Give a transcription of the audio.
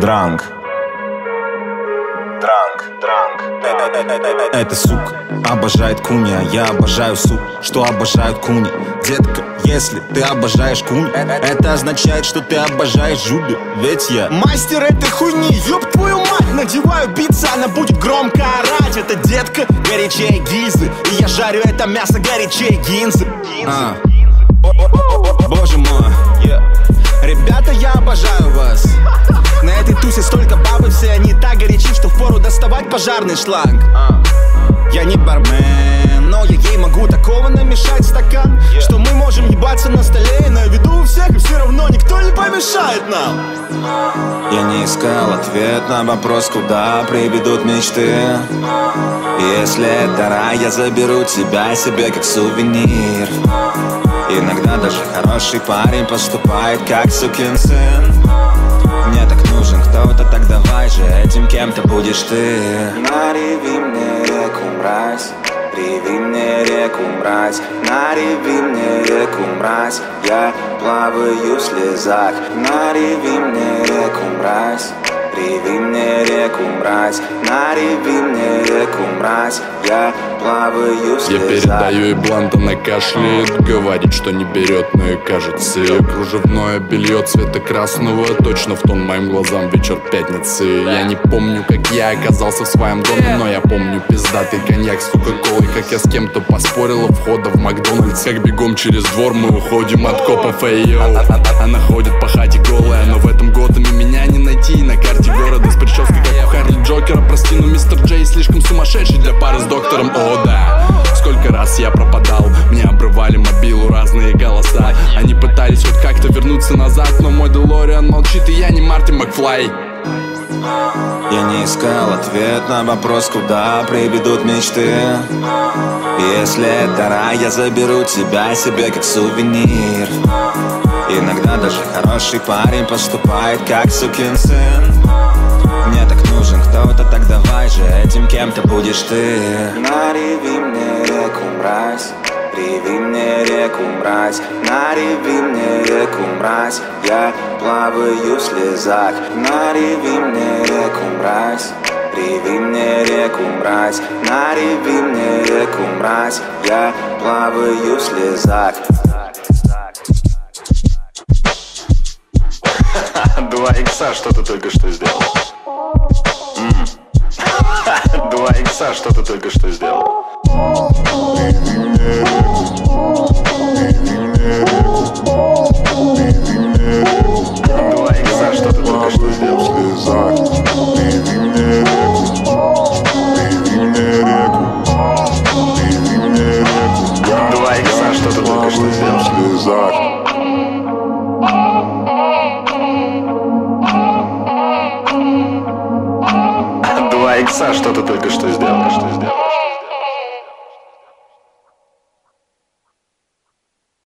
Дранг. Эта сука обожает куни, а я обожаю сук, что обожают куни. Детка, если ты обожаешь куни, это означает, что ты обожаешь Жули. Ведь я мастер этой хуйни, ёб твою мать. Надеваю битса, она будет громко орать. Эта детка горячее гильзы, и я жарю это мясо горячее гинзы. Боже мой, ребята, я обожаю вас. На этой тусе столько бабы, все они так горячи, что впору доставать пожарный шланг. Я не бармен, но я ей могу такого намешать стакан, что мы можем ебаться на столе на виду у всех, и все равно никто не помешает нам. Я не искал ответ на вопрос, куда приведут мечты. Если это рай, я заберу тебя себе как сувенир. Иногда даже хороший парень поступает как сукин сын. Мне так нужен кто-то, так давай же этим кем-то будешь ты. Нареви мне реку, мразь, реви мне реку, мразь. Нареви мне реку, мразь, я плаваю в слезах. Нареви мне реку, мразь, реви мне реку, мразь. Нареви мне реку, мразь, я плаваю в слезах. Я передаю ей блант, она кашляет, говорит, что не берет, но и кажется ее кружевное белье цвета красного точно в тон моим глазам вечер пятницы. Я не помню, как я оказался в своем доме, но я помню пиздатый коньяк с кока-колой, как я с кем-то поспорила входа в Макдональдс, как бегом через двор мы уходим от копов. Она ходит по хате голая, но в этом Готэме меня не найти. На карте города с прической, как у Харли Джокера. Прости, но мистер Джей слишком сумасшедший для пары с доктором. О да, сколько раз я пропадал, мне обрывали мобилу разные голоса. Они пытались хоть как-то вернуться назад, но мой Делориан молчит, и я не Марти Макфлай. Я не искал ответ на вопрос, куда приведут мечты. Если это рай, я заберу тебя себе как сувенир. Иногда даже хороший парень поступает как сукин сын. Мне так нужен кто-то, так давай же этим кем-то будешь ты. Нареви мне реку, мразь, реви мне реку, мразь. Нареви мне реку, мразь, я плаваю в слезах. Нареви мне реку, мразь, реви мне реку, мразь. Нареви мне реку, мразь, я плаваю в слезах. 2 икса, что ты только что сделал? 2 икса, что ты только что сделал? 2 икса, что ты только что сделал? 2 икса, что ты только что сделал? 2 икса, что ты только что сделал?